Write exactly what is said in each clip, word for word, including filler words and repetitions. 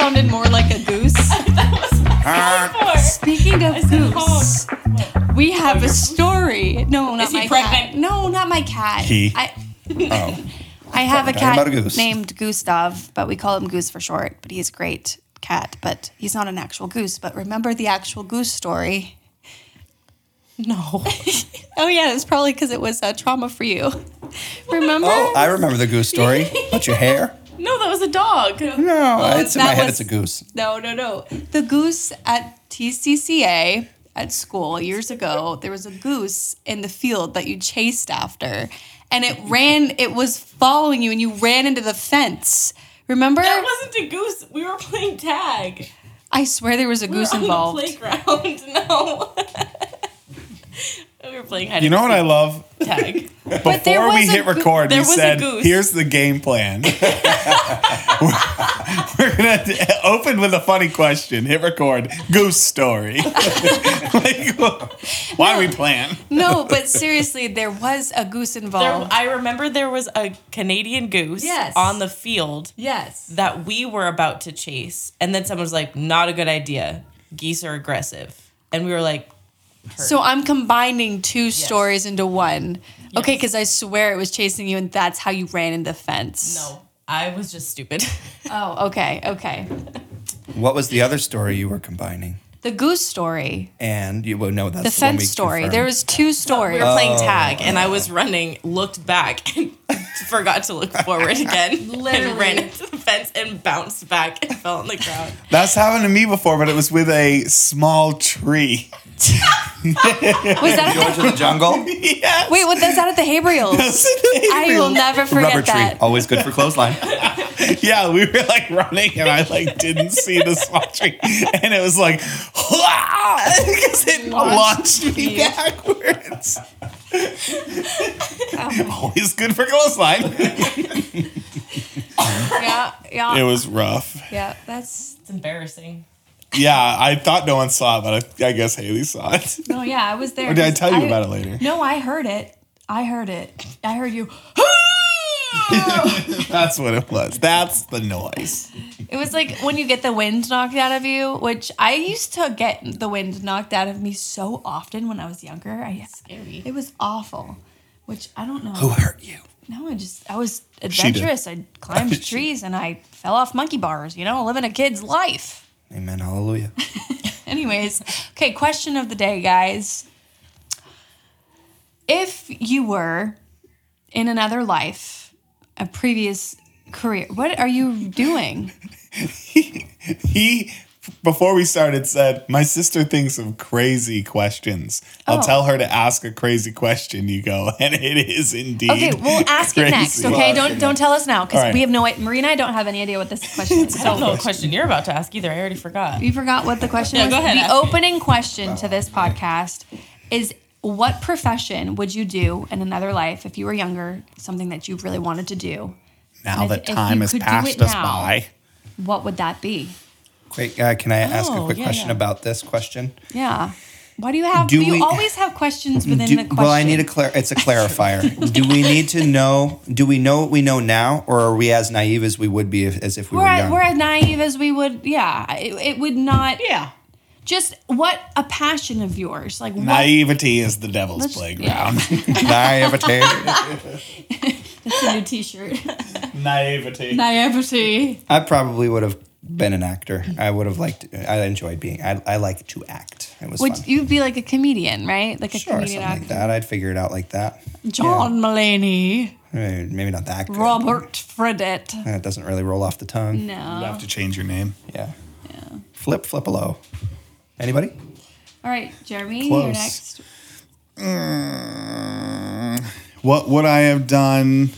sounded more like a goose. Speaking of goose, we have a story. No, not Is he my pregnant? cat. No, not my cat. He. I, Oh. I have a Talking cat about a goose. named Gustav, but we call him Goose for short. But he's a great cat, but he's not an actual goose. But remember the actual goose story? No. Oh yeah, it's probably because it was a trauma for you. Remember? Oh, I remember the goose story. About your hair? No, that was a dog. No, it's in that my head. was- It's a goose. No, no, no. The goose at T C C A at school years ago, there was a goose in the field that you chased after. And it ran, it was following you and you ran into the fence. Remember? That wasn't a goose. We were playing tag. I swear there was a We goose were on involved. the playground. No. We were playing hide You know what I and love? seek tag. there Before we was a hit goo- record, there you was a said, goose. here's the game plan. We're going to open with a funny question, hit record, goose story. Like, why do we plan? No, but seriously, there was a goose There, involved. I remember there was a Canadian goose Yes. on the field Yes. that we were about to chase. And then someone was like, not a good idea. Geese are aggressive. And we were like, So I'm combining two stories into one. Okay, because I swear it was chasing you and that's how you ran into the fence. no, I was just stupid. Oh, okay, okay. What was the other story you were combining? The goose story. And you will know that's The the one we fence story. confirmed. There was two We stories. were playing tag, and I was running, looked back, and forgot to look forward again. Literally. And ran into the fence and bounced back and fell on the ground. That's happened to me before, but it was with a small tree. Was that Go at into the jungle. the, Yes. wait, what, was that at the hay brio? I will never forget Rubber tree, that. always good for clothesline. Yeah, we were like running, and I like didn't see the small tree, and it was like, because it launched me backwards. Always good for clothesline. Yeah, yeah, It was rough. yeah. That's It's embarrassing. Yeah, I thought no one saw it, but I, I guess Haley saw it. no, yeah. I was there. Or did I tell you about it later? No, I heard it. I heard it. I heard you. That's what it was. That's the noise. It was like when you get the wind knocked out of you, which I used to get the wind knocked out of me so often when I was younger. I, Scary. It was awful, which I don't know. Who hurt you? No, I just I was She did. adventurous. I climbed She- trees and I fell off monkey bars. You know, living a kid's life. Amen. Hallelujah. Anyways, okay. Question of the day, guys. If you were in another life, a previous career, what are you doing? He, before we started, said, my sister thinks of crazy questions. I'll Oh. tell her to ask a crazy question, you go. And it is indeed. Okay, we'll ask it next. crazy. Okay, don't don't tell us now because All right. we have no. Marie and I don't have any idea what this question is. I don't know So what question you're about to ask either. I already forgot. you forgot what the question Yeah, was. go ahead, The ask me. opening question to this podcast is: what profession would you do in another life if you were younger? Something that you really wanted to do. Now If- that if time you has could do passed it us now, by. What would that be? Quick, uh, can I ask a Oh, quick yeah, question yeah. about this question? Yeah. Why do you have? Do you we- always have questions within Do- the question. well, I need a clar- it's a clarifier. Do we need to know? Do we know what we know now, or are we as naive as we would be if, as if we We're, were as- young? we're as naive as we would. Yeah, it, it would not. Yeah. Just what a passion of yours, like what, Naivety is the devil's Let's- playground. Naivety. That's a new T-shirt. Naivety. Naivety. I probably would have been an actor. I would have liked. I enjoyed being. I, I like to act. It was Would fun. you'd be like a comedian, right? Like a Sure, comedian something actor. like that. I'd figure it out like that. John Mulaney, Eh, Maybe not that good. Robert Fredette. Eh, It doesn't really roll off the tongue. No. You have to change your name. Yeah. Yeah. Flip, flip-a-low. Anybody? All right, Jeremy, Close. you're next. Mm, what would I have done?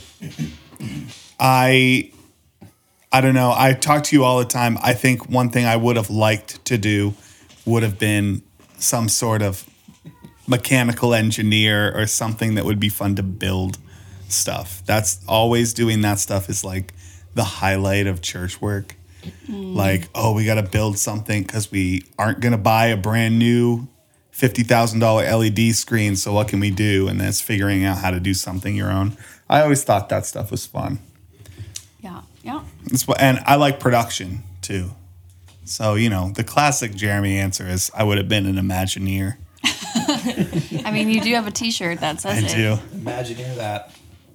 I I don't know. I talk to you all the time. I think one thing I would have liked to do would have been some sort of mechanical engineer or something that would be fun to build stuff. That's always doing that stuff is like the highlight of church work. Like, oh, we got to build something because we aren't going to buy a brand new fifty thousand dollars L E D screen. So what can we do? And then it's figuring out how to do something your own. I always thought that stuff was fun. Yeah, yeah. It's what, and I like production too. So, you know, the classic Jeremy answer is I would have been an Imagineer. I mean, you do have a T-shirt that says I it. do. Imagineer that.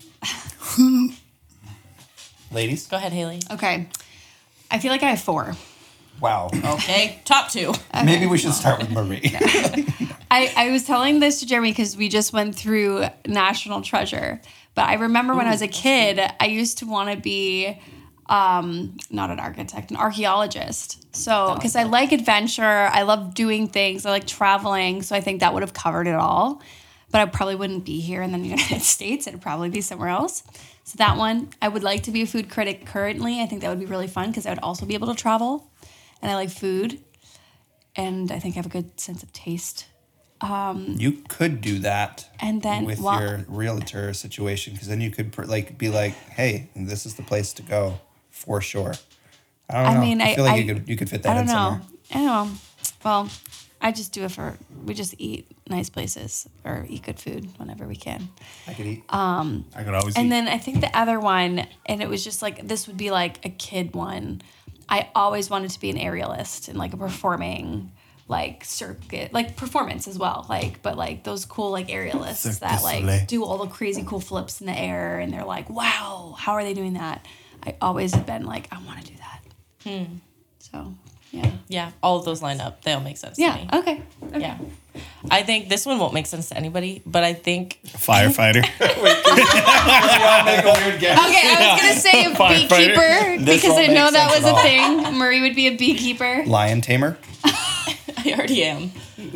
Ladies? Go ahead, Haley. Okay. I feel like I have four. Wow. Okay, top two. Maybe we should start with Marie. I, I was telling this to Jeremy because we just went through National Treasure. But I remember when I was a kid, I used to want to be um, not an architect, an archaeologist. So, because I like adventure, I love doing things, I like traveling. So I think that would have covered it all. But I probably wouldn't be here in the United States. It'd probably be somewhere else. So that one, I would like to be a food critic currently. I think that would be really fun because I would also be able to travel. And I like food. And I think I have a good sense of taste. You could do that And then with well, your realtor situation, because then you could pr- like be like, "Hey, this is the place to go for sure." I don't I know. mean, I I- feel like I- you could you could fit that I don't in know. somewhere. I don't know. Well, I just do it for, we just eat nice places or eat good food whenever we can. I could eat. I could always And eat. then I think the other one, and it was just like, this would be like a kid one. I always wanted to be an aerialist and like a performing like circuit, like performance as well. Like, but like those cool like aerialists Cirque that du like Soleil. do all the crazy cool flips in the air and they're like, wow, how are they doing that? I always have been like, I want to do that. So, yeah. Yeah, all of those line up. They all make sense to Yeah. me. Okay. Okay. Yeah. I think this one won't make sense to anybody, but I think Firefighter. Make a weird guess. Okay, I was gonna say a Firefighter. beekeeper This because I won't know make that sense was at a all. thing. Marie would be a beekeeper. Lion tamer. I already am.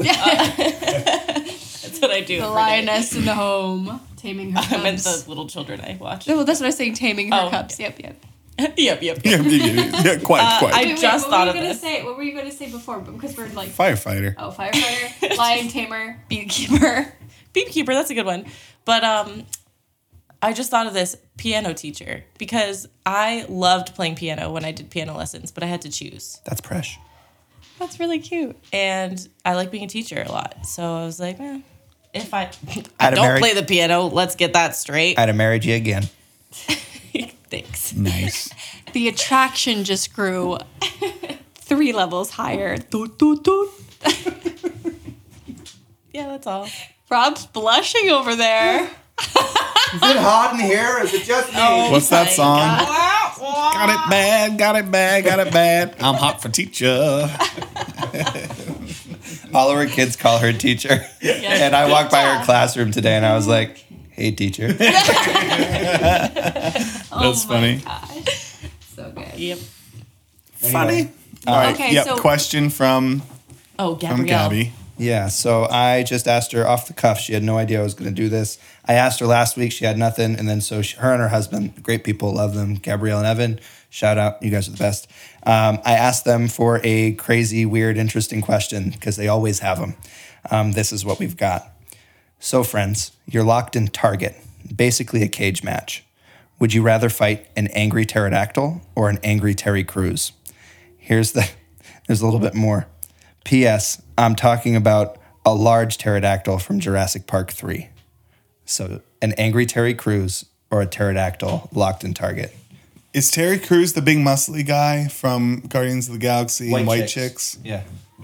That's what I do. The every day. lioness in the home, taming her I meant cubs. the little children I watch. No, well, that's what I was saying. Taming her Oh, cubs. Yep, yep. yep, yep. yep. yeah, yeah, yeah, quite, quite. I Wait, wait, just what thought were of you gonna this. say? What were you gonna say before? Because we're like, Firefighter. oh, firefighter, lion tamer, beekeeper. Beekeeper, that's a good one. But um, I just thought of this piano teacher because I loved playing piano when I did piano lessons, but I had to choose. That's fresh. That's really cute. And I like being a teacher a lot. So I was like, eh, if I, I I'd have don't married- play the piano, let's get that straight. I'd have married you again. Thanks. Nice. The attraction just grew three levels higher. Doot, doot, doot. Yeah, that's all. Rob's blushing over there. Is it hot in here? Is it just me? What's that song? God. Got it bad, got it bad, got it bad. I'm hot for teacher. All of her kids call her teacher. And I walked by her classroom today and I was like, "Hey, teacher." That's funny. Gosh. So good. Yep. Funny. All right. Okay, yep. so- Question from Oh, from Gabrielle. Gabby. Yeah, so I just asked her off the cuff. She had no idea I was going to do this. I asked her last week. She had nothing. And then so she, her and her husband, great people, love them, Gabrielle and Evan, shout out. You guys are the best. Um, I asked them for a crazy, weird, interesting question because they always have them. Um, this is what we've got. So, friends, you're locked in Target, basically a cage match. Would you rather fight an angry pterodactyl or an angry Terry Crews? Here's the, there's a little bit more. P S. I'm talking about a large pterodactyl from Jurassic Park three. So an angry Terry Crews or a pterodactyl locked in Target. Is Terry Crews the big muscly guy from Guardians of the Galaxy and White Chicks? Yeah.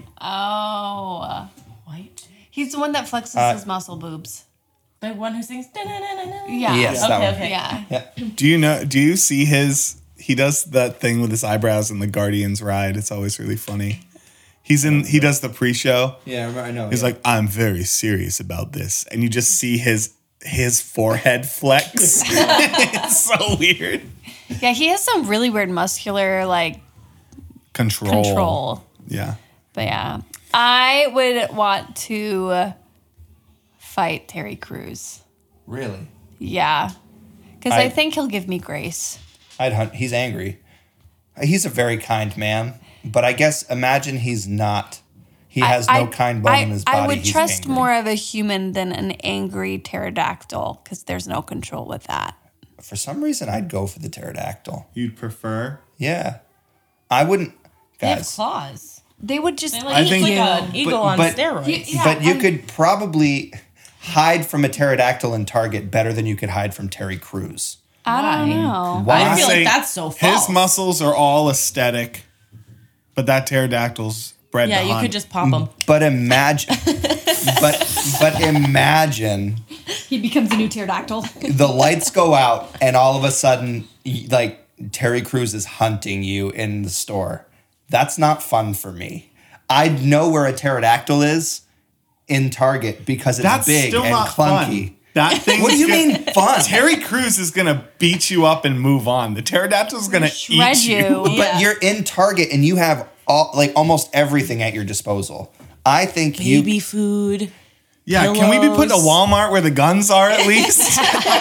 Oh. White. He's the one that flexes Uh, his muscle boobs. The one who sings. Da-na-na-na-na. Yeah. Yes, that Okay, one. okay. Yeah. Do you know? Do you see his? He does that thing with his eyebrows in the Guardians ride. It's always really funny. He's in. He does the pre-show. Yeah, I know. He's like, I'm very serious about this, and you just see his his forehead flex. It's so weird. Yeah, he has some really weird muscular like Control. control. Yeah. But yeah, I would want to fight Terry Crews. Really? Yeah, because I, I- think he'll give me grace. I'd hunt. He's angry. He's a very kind man, but I guess imagine he's not. He has I- no kind bone I, in his body. I would He's trust angry. more of a human than an angry pterodactyl because there's no control with that. For some reason, I'd go for the pterodactyl. You'd prefer? Yeah, I wouldn't. They have Guys, claws. They would just. They're like, I it's think- like Yeah. an eagle But- on but- steroids. Yeah, but you and- could probably hide from a pterodactyl in Target better than you could hide from Terry Crews. I don't Why? know. Why? I feel Say like that's so false. His muscles are all aesthetic. But that pterodactyl's bred Yeah, to you hunt. could just pop them. But imagine, but but imagine He becomes a new pterodactyl. the lights go out and all of a sudden, y- like Terry Crews is hunting you in the store. That's not fun for me. I know where a pterodactyl is in Target because it's That's big still and not clunky. fun. That thing. What do you mean fun? Terry Crews is gonna beat you up and move on. The pterodactyl's gonna Shred eat you. you. But Yeah. you're in Target and you have all like almost everything at your disposal. I think you Baby food. Yeah, can we be put in a Pillows. Walmart where the guns are at least?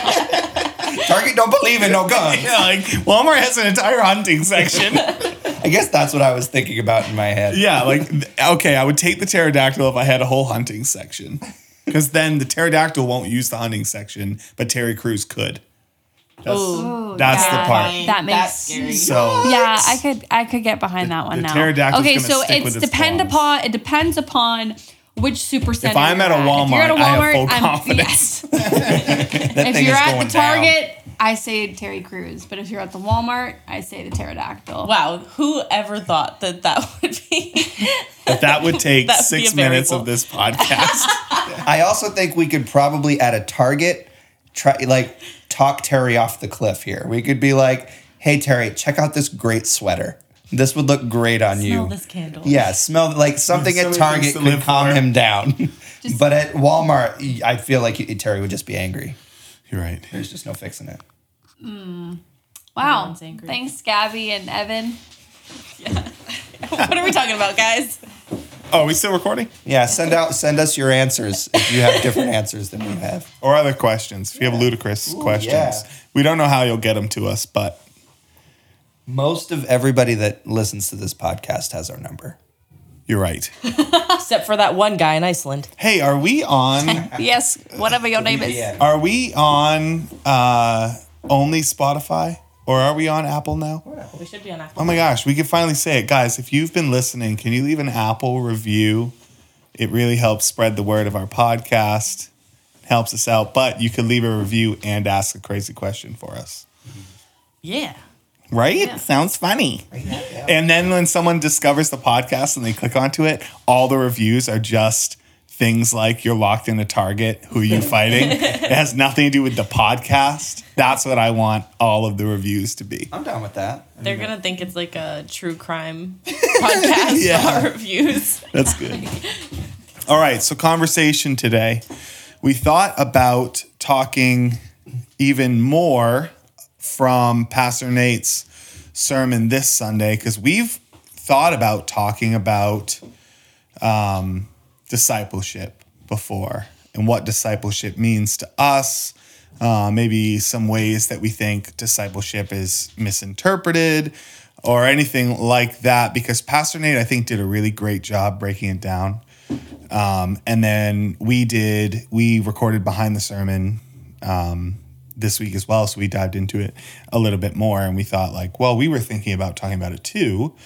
Target don't believe in no guns. Yeah, like Walmart has an entire hunting section. I guess that's what I was thinking about in my head. Yeah, like th- okay, I would take the pterodactyl if I had a whole hunting section, because then the pterodactyl won't use the hunting section, but Terry Crews could. That's, Ooh, that's the yeah. part. That makes- That's scary. So Yeah, I could I could get behind that one the now. pterodactyl's Okay, gonna so stick it's with its depend claws. upon it depends upon which super center. if I'm you're at a If you're at a Walmart, I have Walmart, full I'm- confidence. That If thing you're is at going the down. Target, I say Terry Crews. But if you're at the Walmart, I say the pterodactyl. Wow, who ever thought that that would be? But that would take That would be six a minutes variable. of this podcast. I also think we could probably at a Target try like talk Terry off the cliff here. We could be like, "Hey Terry, check out this great sweater. This would look great on you." Smell this candle. Yeah, smell like something There's at so many Target things to could live calm for. him down. But at Walmart, I feel like Terry would just be angry. You're right. There's just no fixing it. Wow. Everyone's angry. Thanks, Gabby and Evan. What are we talking about, guys? Oh, are we still recording? Yeah, send out send us your answers if you have different answers than we have. Or other questions? If you have ludicrous questions, yeah. we don't know how you'll get them to us, but Most of everybody that listens to this podcast has our number. you're right. Except for that one guy in Iceland. Hey, are we on? Yes, whatever your name is. Yeah. Are we on uh, only Spotify, or are we on Apple now? We should be on Apple. Oh my gosh, we can finally say it, guys. If you've been listening, can you leave an Apple review? It really helps spread the word of our podcast. Helps us out. But you could leave a review and ask a crazy question for us. Yeah. Right? Sounds funny. And then when someone discovers the podcast and they click onto it, all the reviews are just things like you're locked in a Target, who you fighting. It has nothing to do with the podcast. That's what I want all of the reviews to be. I'm down with that. They're going to think it's like a true crime podcast. Yeah. Our reviews. That's good. All right, so conversation today. We thought about talking even more from Pastor Nate's sermon this Sunday, because we've thought about talking about um, discipleship before and what discipleship means to us. Uh, maybe some ways that we think discipleship is misinterpreted or anything like that, because Pastor Nate, I think, did a really great job breaking it down. Um, and then we did, we recorded behind the sermon um, this week as well. So we dived into it a little bit more, and we thought like, well, we were thinking about talking about it too.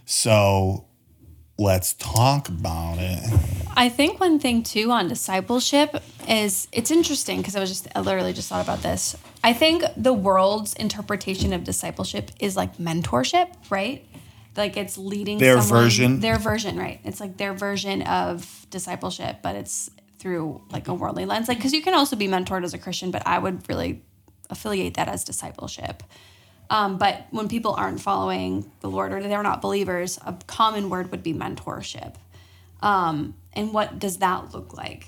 So let's talk about it. I think one thing too on discipleship is it's interesting because I was just I literally just thought about this. I think the world's interpretation of discipleship is like mentorship, right? Like it's leading Their someone- version. Their version, right? It's like their version of discipleship, but it's through like a worldly lens. Like because you can also be mentored as a Christian, but I would really affiliate that as discipleship. Um, but when people aren't following the Lord or they're not believers, a common word would be mentorship. Um, and what does that look like?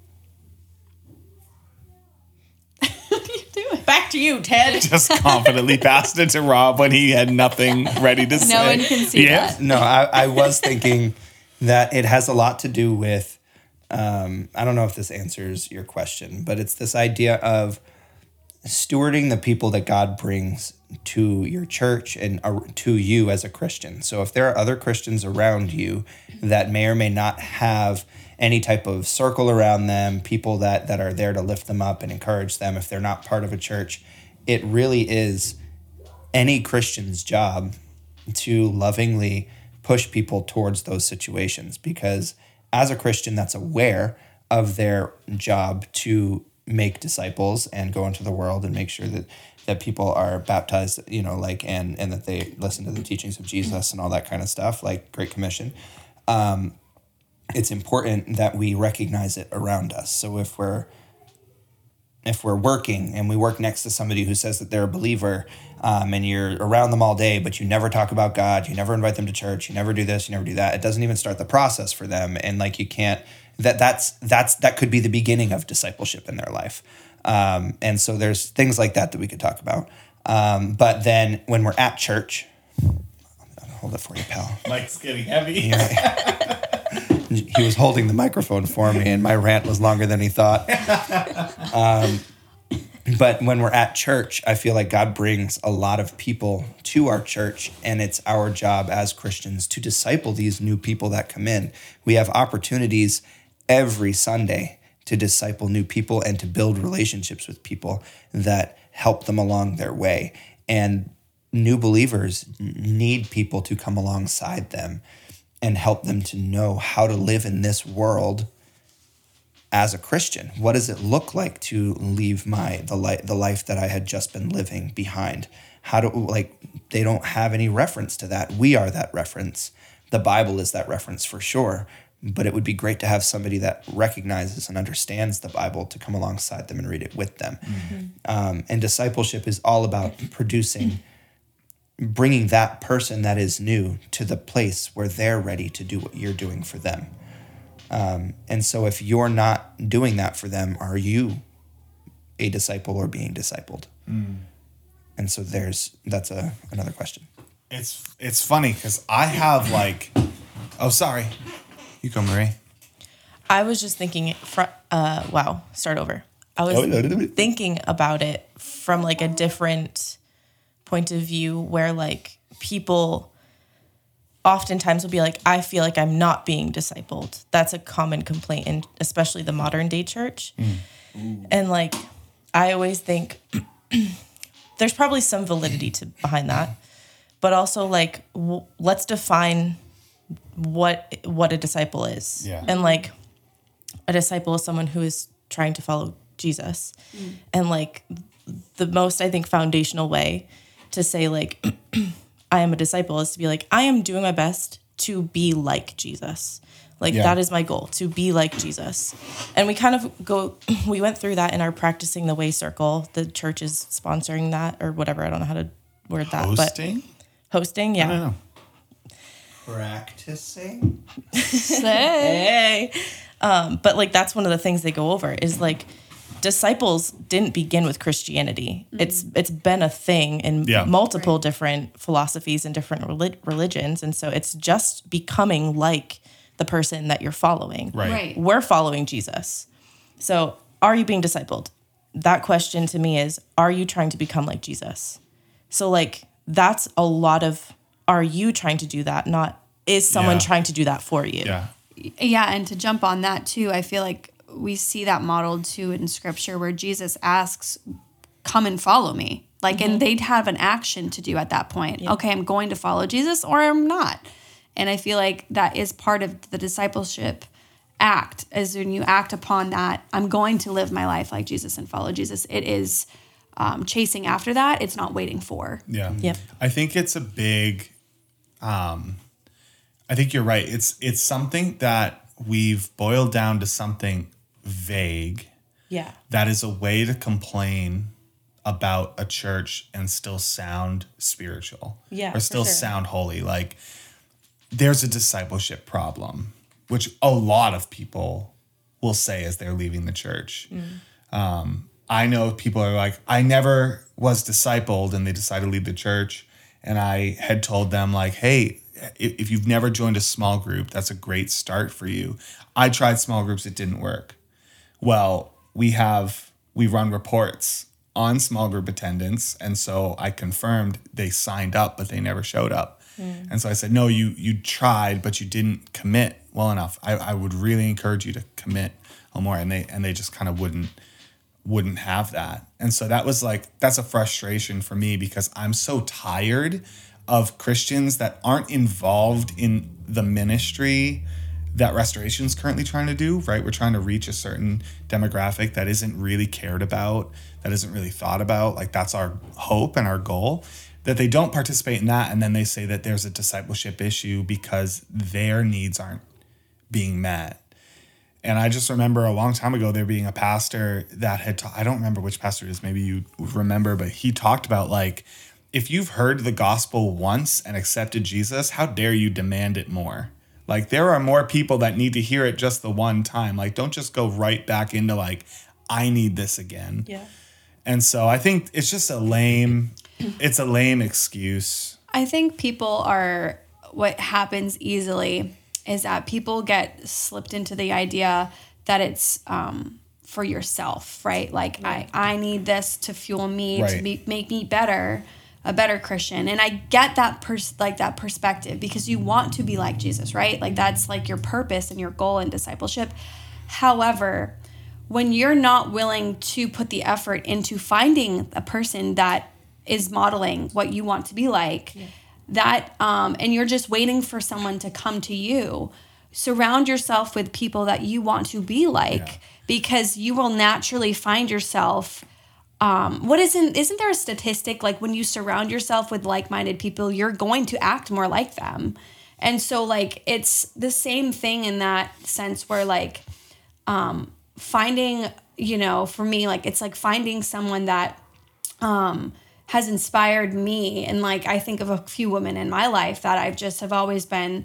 What are you doing? Back to you, Ted. Just confidently passed it to Rob when he had nothing ready to say. No one can see Yeah. that. No, I, I was thinking that it has a lot to do with, um, I don't know if this answers your question, but it's this idea of stewarding the people that God brings to your church and uh, to you as a Christian. So if there are other Christians around you that may or may not have any type of circle around them, people that, that are there to lift them up and encourage them, if they're not part of a church, it really is any Christian's job to lovingly push people towards those situations, because as a Christian that's aware of their job to make disciples and go into the world and make sure that that people are baptized, you know, like, and, and that they listen to the teachings of Jesus and all that kind of stuff, like Great Commission. Um, it's important that we recognize it around us. So if we're, if we're working and we work next to somebody who says that they're a believer, um, and you're around them all day, but you never talk about God, you never invite them to church, you never do this, you never do that, it doesn't even start the process for them. And like, you can't, that that's, that's, that could be the beginning of discipleship in their life. Um, and so there's things like that that we could talk about. Um, but then when we're at church, I'll hold it for you, pal. Mike's getting heavy. Yeah. He was holding the microphone for me, and my rant was longer than he thought. Um, but when we're at church, I feel like God brings a lot of people to our church, and it's our job as Christians to disciple these new people that come in. We have opportunities every Sunday to disciple new people and to build relationships with people that help them along their way. And new believers need people to come alongside them and help them to know how to live in this world as a Christian. What does it look like to leave my the life the life that I had just been living behind? How do, like, they don't have any reference to that. We are that reference. The Bible is that reference for sure. But it would be great to have somebody that recognizes and understands the Bible to come alongside them and read it with them. Mm-hmm. Um, and discipleship is all about producing bringing that person that is new to the place where they're ready to do what you're doing for them. Um, and so if you're not doing that for them, are you a disciple or being discipled? Mm. And so there's, that's a, another question. It's, it's funny because I have like, oh, sorry. You go, Marie. I was just thinking, fr- uh, wow, start over. I was thinking about it from like a different point of view where like people oftentimes will be like, I feel like I'm not being discipled. That's a common complaint in especially the modern day church. Mm. And like, I always think there's probably some validity to behind that, but also like, w- let's define what, what a disciple is. Yeah. And like a disciple is someone who is trying to follow Jesus. Mm. And like the most, I think, foundational way to say like, I am a disciple is to be like, I am doing my best to be like Jesus. Like yeah. that is my goal, to be like Jesus. And we kind of go, we went through that in our Practicing the Way circle. The church is sponsoring that or whatever. I don't know how to word that. Hosting? But hosting, yeah. I don't know. Practicing? Hey. Um, but like, that's one of the things they go over is like, disciples didn't begin with Christianity. Mm-hmm. It's it's been a thing in yeah. multiple right. different philosophies and different relig- religions. And so it's just becoming like the person that you're following. Right. right. We're following Jesus. So are you being discipled? That question to me is, are you trying to become like Jesus? So like, that's a lot of, are you trying to do that? Not, is someone yeah. trying to do that for you? Yeah. Yeah. And to jump on that too, I feel like we see that modeled too in scripture where Jesus asks, come and follow me. Like, mm-hmm. and they'd have an action to do at that point. Yeah. Okay, I'm going to follow Jesus or I'm not. And I feel like that is part of the discipleship act, is when you act upon that, I'm going to live my life like Jesus and follow Jesus. It is um, chasing after that. It's not waiting for. Yeah. Yep. I think it's a big, um, I think you're right. It's, it's something that we've boiled down to something vague. Yeah. That is a way to complain about a church and still sound spiritual. Yeah. Or still sure. sound holy. Like, there's a discipleship problem, which a lot of people will say as they're leaving the church. Mm. Um, I know people are like, I never was discipled, and they decide to leave the church. And I had told them like, hey, if you've never joined a small group, that's a great start for you. I tried small groups, it didn't work. Well, we have, we run reports on small group attendance. And so I confirmed they signed up, but they never showed up. Mm. And so I said, no, you you tried, but you didn't commit well enough. I, I would really encourage you to commit a little more. And they and they just kind of wouldn't wouldn't have that. And so that was like, that's a frustration for me because I'm so tired of Christians that aren't involved in the ministry that Restoration is currently trying to do, right? We're trying to reach a certain demographic that isn't really cared about, that isn't really thought about. Like that's our hope and our goal, that they don't participate in that. And then they say that there's a discipleship issue because their needs aren't being met. And I just remember a long time ago there being a pastor that had, ta- I don't remember which pastor it is, maybe you remember, but he talked about like, if you've heard the gospel once and accepted Jesus, how dare you demand it more? Like there are more people that need to hear it just the one time. Like don't just go right back into like, I need this again. Yeah. And so I think it's just a lame, it's a lame excuse. I think people are, what happens easily is that people get slipped into the idea that it's um, for yourself, right? Like I, I need this to fuel me, Right. to be, make me better. A better Christian. And I get that pers- like that perspective because you want to be like Jesus, right? Like that's like your purpose and your goal in discipleship. However, when you're not willing to put the effort into finding a person that is modeling what you want to be like, yeah. that um, and you're just waiting for someone to come to you, surround yourself with people that you want to be like, yeah. because you will naturally find yourself Um, what isn't, isn't there a statistic, like when you surround yourself with like-minded people, you're going to act more like them. And so like, it's the same thing in that sense where like, um, finding, you know, for me, like, it's like finding someone that, um, has inspired me. And like, I think of a few women in my life that I've just have always been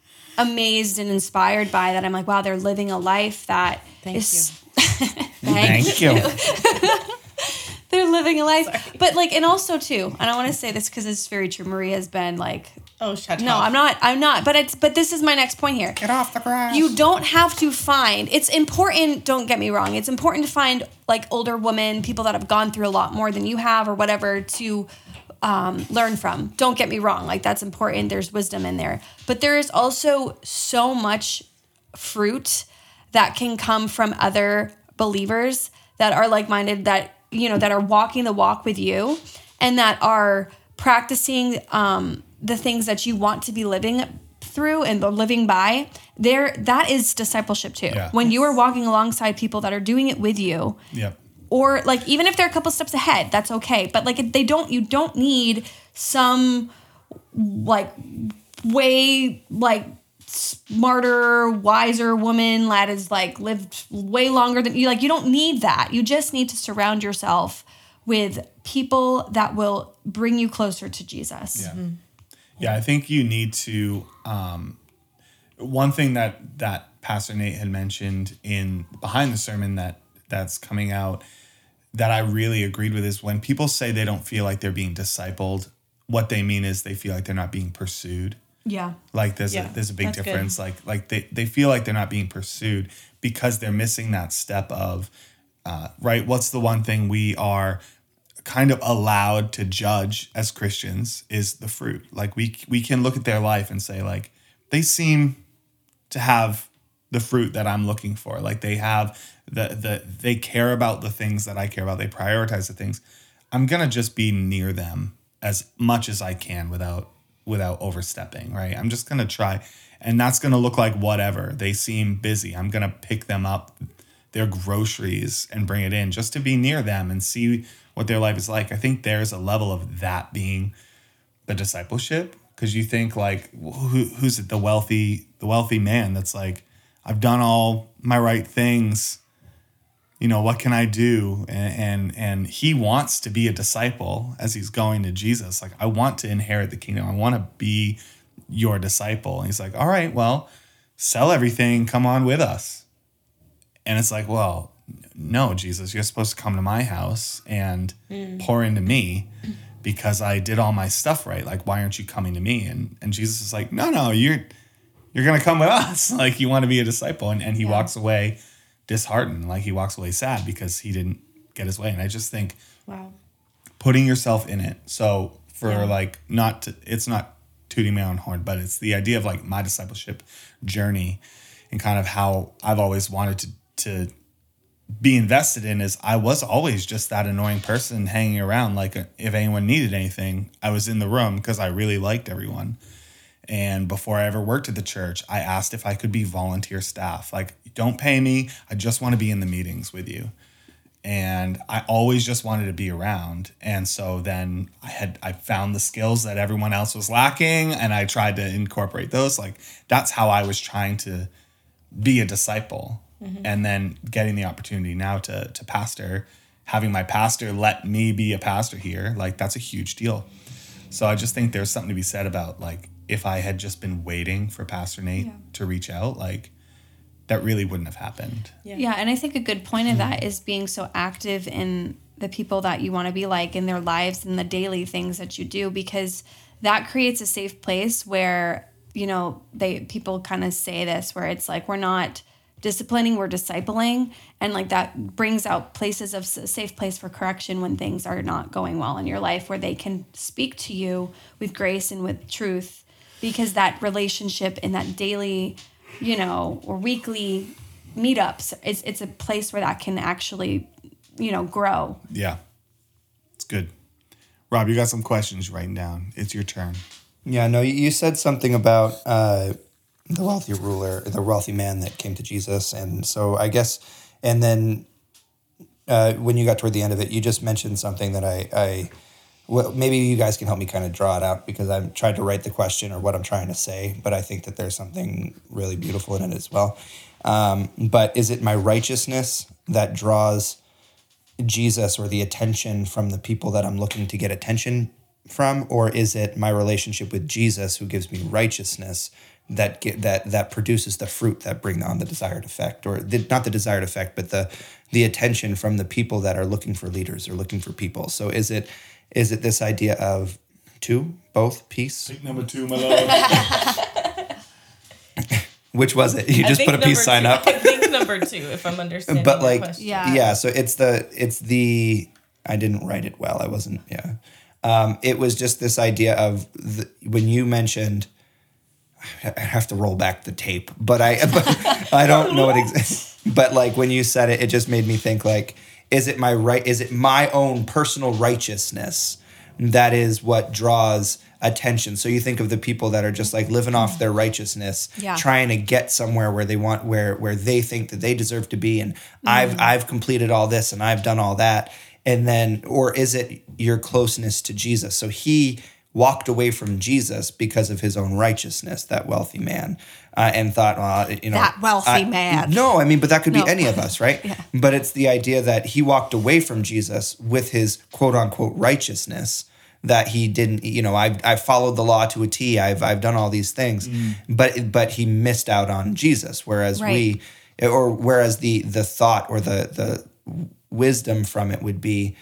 amazed and inspired by, that I'm like, wow, they're living a life that Thank is, you. thank, Thank you. you. They're living a life. Sorry. But like, and also too, and I want to say this because it's very true. Marie has been like, oh, shut no, up. I'm not, I'm not. But it's, but this is my next point here. Get off the grass. You don't have to find, it's important, don't get me wrong. It's important to find like older women, people that have gone through a lot more than you have or whatever to um, learn from. Don't get me wrong. Like that's important. There's wisdom in there. But there is also so much fruit that can come from other believers that are like-minded, that you know, that are walking the walk with you and that are practicing um, the things that you want to be living through and living by. There, that is discipleship too. Yeah. When you are walking alongside people that are doing it with you, Yep. or like, even if they're a couple steps ahead, that's okay. But like, they don't, you don't need some like way like smarter, wiser woman that has like lived way longer than you. Like, you don't need that. You just need to surround yourself with people that will bring you closer to Jesus. Yeah. Mm-hmm. Yeah, I think you need to, um, one thing that, that Pastor Nate had mentioned in behind the sermon that that's coming out that I really agreed with is when people say they don't feel like they're being discipled, what they mean is they feel like they're not being pursued. Yeah. Like there's yeah, a there's a big that's difference. good. Like like they, they feel like they're not being pursued because they're missing that step of uh, right. What's the one thing we are kind of allowed to judge as Christians is the fruit. Like we we can look at their life and say like they seem to have the fruit that I'm looking for. Like they have the the they care about the things that I care about. They prioritize the things. I'm gonna just be near them as much as I can without without overstepping, right? I'm just going to try. And that's going to look like whatever. They seem busy. I'm going to pick them up, their groceries, and bring it in just to be near them and see what their life is like. I think there's a level of that being the discipleship, because you think like, who, who's it? The wealthy, the wealthy man that's like, I've done all my right things. You know, what can I do? And, and and he wants to be a disciple as he's going to Jesus. Like, I want to inherit the kingdom. I want to be your disciple. And he's like, all right, well, sell everything. Come on with us. And it's like, well, no, Jesus, you're supposed to come to my house and mm. pour into me because I did all my stuff right. Like, why aren't you coming to me? And and Jesus is like, no, no, you're you're going to come with us. Like, you want to be a disciple. And, and he yeah. walks away disheartened, like he walks away sad because he didn't get his way. And I just think, wow, putting yourself in it. So for yeah. like, not to, it's not tooting my own horn, but it's the idea of like my discipleship journey and kind of how I've always wanted to to be invested in is I was always just that annoying person hanging around. Like if anyone needed anything, I was in the room because I really liked everyone. And before I ever worked at the church, I asked if I could be volunteer staff. Like, don't pay me. I just want to be in the meetings with you. And I always just wanted to be around. And so then I had, I found the skills that everyone else was lacking, and I tried to incorporate those. Like, that's how I was trying to be a disciple. Mm-hmm. And then getting the opportunity now to, to pastor, having my pastor let me be a pastor here, like, that's a huge deal. So I just think there's something to be said about, like, if I had just been waiting for Pastor Nate yeah. to reach out, like, that really wouldn't have happened. Yeah. yeah, and I think a good point of that is being so active in the people that you want to be like in their lives and the daily things that you do, because that creates a safe place where, you know, they people kind of say this, where it's like, we're not disciplining, we're discipling, and like that brings out places of a safe place for correction when things are not going well in your life, where they can speak to you with grace and with truth, because that relationship and that daily, you know, or weekly meetups, it's it's a place where that can actually, you know, grow. Yeah, it's good. Rob, you got some questions writing down. It's your turn. Yeah, no, you said something about uh, the wealthy ruler, the wealthy man that came to Jesus. And so I guess, and then uh, when you got toward the end of it, you just mentioned something that I, I well, maybe you guys can help me kind of draw it out, because I've tried to write the question or what I'm trying to say, but I think that there's something really beautiful in it as well. Um, but is it my righteousness that draws Jesus or the attention from the people that I'm looking to get attention from? Or is it my relationship with Jesus who gives me righteousness that get, that that produces the fruit that bring on the desired effect, or the, not the desired effect, but the the attention from the people that are looking for leaders or looking for people? So is it is it this idea of two, both, peace? Pick number two, my lord. Which was it? You just put a peace sign two, up. I think number two, if I'm understanding. But like, question. yeah, yeah. So it's the it's the I didn't write it well. I wasn't. Yeah, um, it was just this idea of the, when you mentioned. I have to roll back the tape, but I but I don't know what exactly. But like when you said it, it just made me think, like, is it my right? Is it my own personal righteousness that is what draws attention? So you think of the people that are just like living off their righteousness, yeah. trying to get somewhere where they want, where where they think that they deserve to be, and mm. I've I've completed all this and I've done all that, and then, or is it your closeness to Jesus? So he walked away from Jesus because of his own righteousness, that wealthy man, uh, and thought, well, you know, that wealthy I, man. No, I mean, but that could no. be any of us, right? Yeah. But it's the idea that he walked away from Jesus with his quote unquote righteousness, that he didn't, you know, I've I've followed the law to a T. I've I've done all these things, mm. but but he missed out on Jesus. Whereas right. we, or whereas the the thought or the the wisdom from it would be,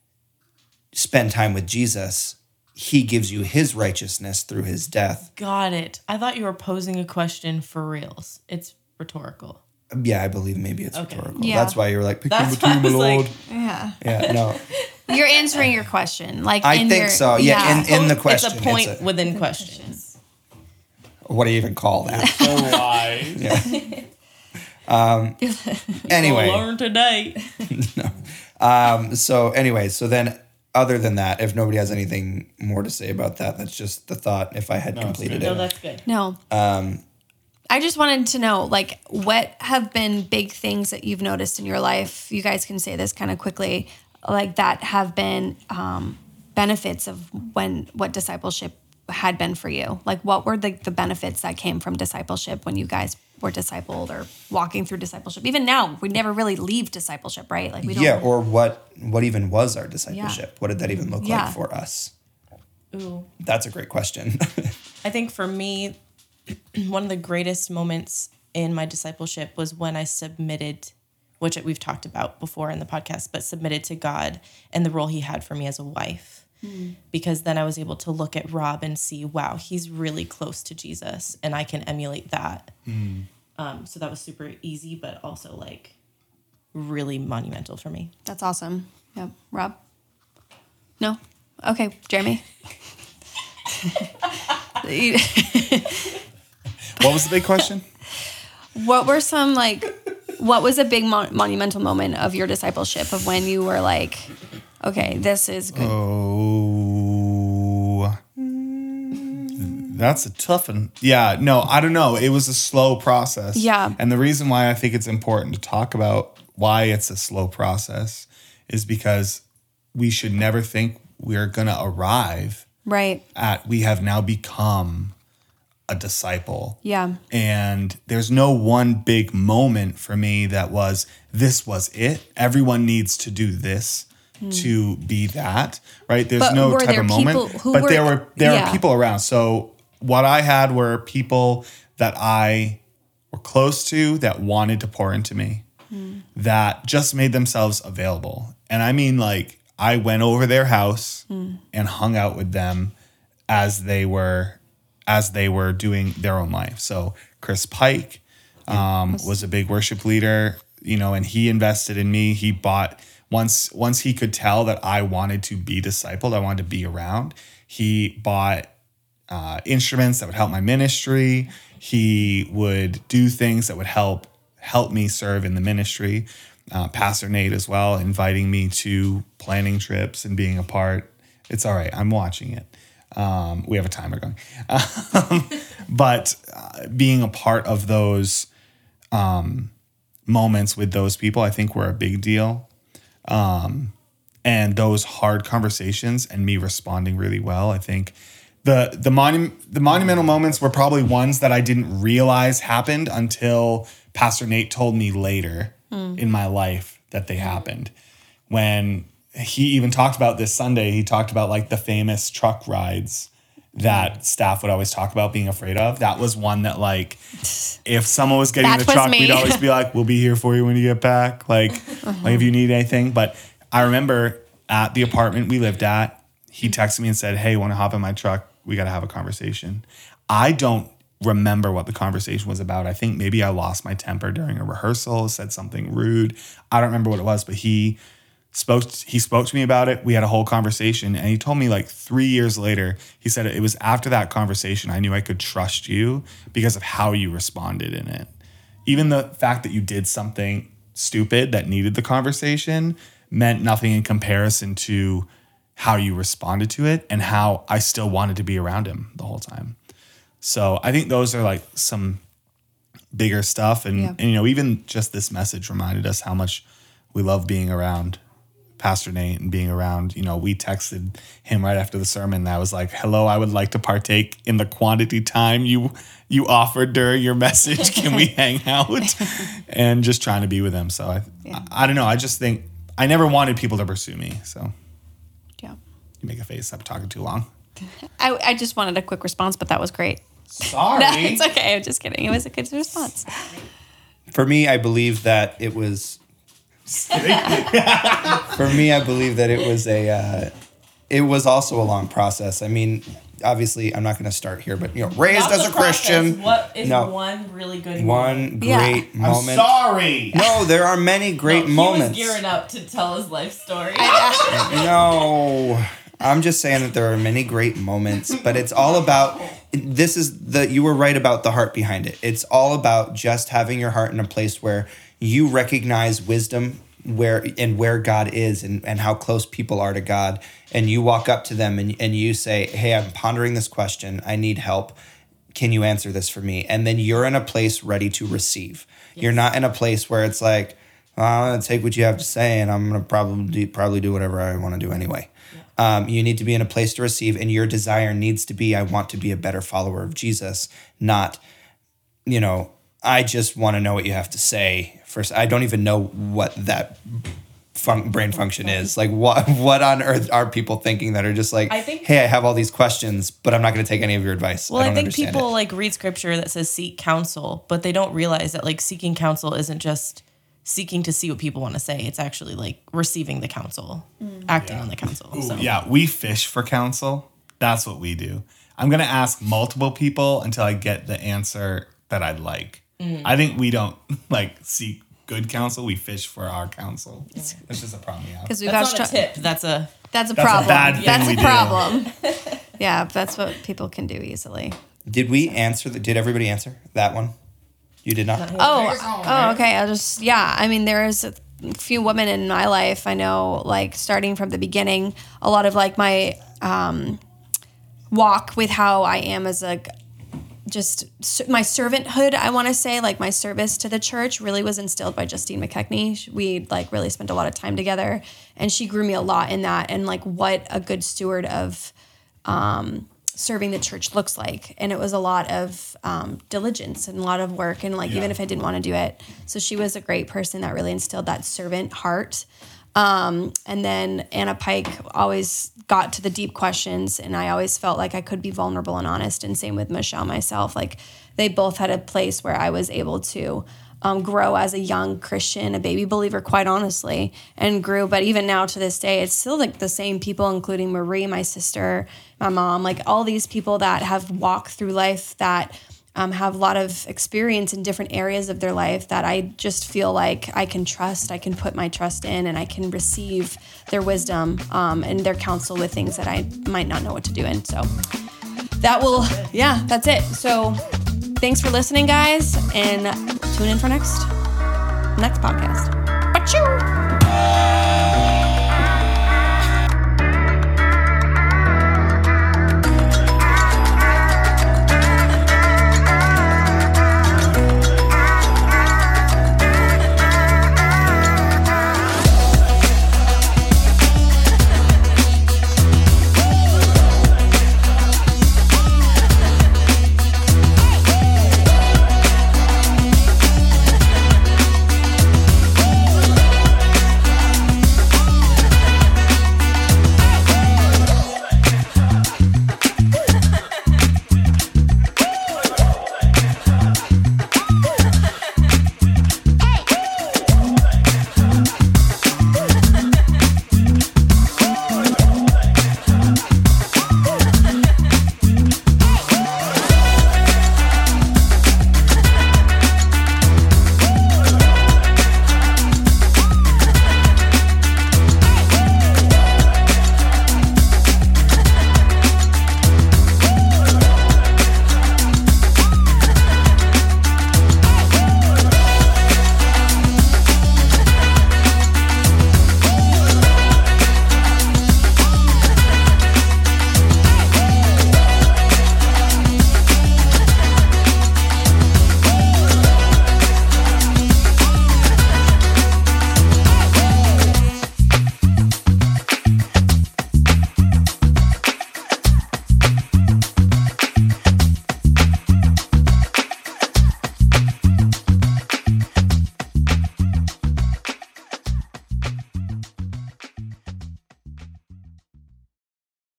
spend time with Jesus. He gives you his righteousness through his death. Got it. I thought you were posing a question for reals. It's rhetorical. Yeah, I believe maybe it's okay. rhetorical. Yeah. That's why you were like, pick number two, my lord. Like, yeah. Yeah, no. You're answering your question. Like I in think your, so. Yeah, yeah. In, in the question. It's a point it's a, within questions. What do you even call that? So wise. Yeah. Um, anyway. We'll learn today. No. Um, so anyway, so then other than that, if nobody has anything more to say about that, that's just the thought if I had no, completed it. No, that's good. No. Um, I just wanted to know, like, what have been big things that you've noticed in your life? You guys can say this kind of quickly, like that have been um, benefits of when what discipleship had been for you. Like, what were the, the benefits that came from discipleship when you guys were discipled or walking through discipleship? Even now, we never really leave discipleship, right? Like, we don't. Yeah, or what what even was our discipleship? Yeah. What did that even look yeah. like for us? Ooh, that's a great question. I think for me, one of the greatest moments in my discipleship was when I submitted, which we've talked about before in the podcast, but submitted to God and the role he had for me as a wife. Mm. Because then I was able to look at Rob and see, wow, he's really close to Jesus, and I can emulate that. Mm. Um, so that was super easy, but also like really monumental for me. That's awesome. Yep. Rob? No? Okay, Jeremy? What was the big question? What were some, like, what was a big mon- monumental moment of your discipleship of when you were like, okay, this is good? Oh, That's a tough one. Yeah, no, I don't know. It was a slow process. Yeah. And the reason why I think it's important to talk about why it's a slow process is because we should never think we're going to arrive Right. at we have now become a disciple. Yeah. And there's no one big moment for me that was, this was it. Everyone needs to do this to be that, right? There's But no were type there of moment. people who But were- there were there yeah. were people around. So what I had were people that I were close to that wanted to pour into me, that just made themselves available. And I mean, like, I went over their house and hung out with them as they were as they were doing their own life. So Chris Pike um, was a big worship leader, you know, and he invested in me. He bought once once he could tell that I wanted to be discipled, I wanted to be around. He bought uh, instruments that would help my ministry. He would do things that would help help me serve in the ministry. Uh, Pastor Nate as well, inviting me to planning trips and being a part. It's all right. I'm watching it. Um, we have a timer going. Um, but uh, being a part of those um, moments with those people, I think were a big deal. Um, and those hard conversations and me responding really well, I think the the monu- the monumental moments were probably ones that I didn't realize happened until Pastor Nate told me later mm. in my life that they happened. When he even talked about this Sunday, he talked about like the famous truck rides that staff would always talk about being afraid of. That was one that, like, if someone was getting That in the was truck, me. we'd always be like, we'll be here for you when you get back. Like, uh-huh. like if you need anything. But I remember at the apartment we lived at, he texted me and said, hey, want to hop in my truck? We got to have a conversation. I don't remember what the conversation was about. I think maybe I lost my temper during a rehearsal, said something rude. I don't remember what it was, but he spoke he spoke to me about it. We had a whole conversation, and he told me like three years later, he said it was after that conversation I knew I could trust you because of how you responded in it. Even the fact that you did something stupid that needed the conversation meant nothing in comparison to how you responded to it and how I still wanted to be around him the whole time. So I think those are like some bigger stuff. And, Yeah. and, you know, even just this message reminded us how much we love being around Pastor Nate and being around, you know, we texted him right after the sermon. That was like, hello, I would like to partake in the quantity time you you offered during your message. Can we hang out? And just trying to be with him. So I, Yeah. I, I don't know. I just think I never wanted people to pursue me. So Yeah. you make a face. I'm talking too long. I, I just wanted a quick response, but that was great. Sorry. No, it's okay. I'm just kidding. It was a good response. For me, I believe that it was. For me, I believe that it was a. Uh, it was also a long process. I mean, obviously, I'm not going to start here, but you know, raised Not as the a process. Christian. What is No. one really good One Yeah. great moment. sorry. No, there are many great No, he moments. was gearing up to tell his life story. No, I'm just saying that there are many great moments, but it's all about. This is the. You were right about the heart behind it. It's all about just having your heart in a place where you recognize wisdom where and where God is and, and how close people are to God. And you walk up to them and, and you say, hey, I'm pondering this question. I need help. Can you answer this for me? And then you're in a place ready to receive. Yes. You're not in a place where it's like, well, I'm going to take what you have to say and I'm going to probably do, probably do whatever I want to do anyway. Yeah. Um, you need to be in a place to receive, and your desire needs to be, I want to be a better follower of Jesus, not, you know, I just want to know what you have to say. First, I don't even know what that fun- brain function is. Like, what what on earth are people thinking that are just like, I think- hey, I have all these questions, but I'm not going to take any of your advice. Well, I, I, don't think understand people it. like read scripture that says seek counsel, but they don't realize that like seeking counsel isn't just seeking to see what people want to say. It's actually like receiving the counsel, mm. acting yeah. on the counsel. Ooh, so. Yeah, we fish for counsel. That's what we do. I'm going to ask multiple people until I get the answer that I'd like. Mm. I think we don't like seek good counsel. We fish for our counsel. Yeah. That's just a problem we have. Because we that's got not str- a tip. That's a that's a that's problem. A bad thing that's we a do. problem. Yeah, that's what people can do easily. Did we answer? The, did everybody answer that one? You did not? Oh, oh, okay. I'll just, yeah. I mean, there's a few women in my life. I know, like, starting from the beginning, a lot of, like, my um, walk with how I am as a just my servanthood, I want to say, like my service to the church really was instilled by Justine McKechnie. We like really spent a lot of time together, and she grew me a lot in that, and like what a good steward of um, serving the church looks like. And it was a lot of um, diligence and a lot of work, and like yeah. even if I didn't want to do it. So she was a great person that really instilled that servant heart. Um, and then Anna Pike always got to the deep questions, and I always felt like I could be vulnerable and honest. And same with Michelle, myself. Like they both had a place where I was able to um, grow as a young Christian, a baby believer, quite honestly, and grew. But even now to this day, it's still like the same people, including Marie, my sister, my mom, like all these people that have walked through life that Um, have a lot of experience in different areas of their life that I just feel like I can trust, I can put my trust in, and I can receive their wisdom um, and their counsel with things that I might not know what to do in. So that will, yeah, that's it. So thanks for listening, guys, and tune in for next next podcast.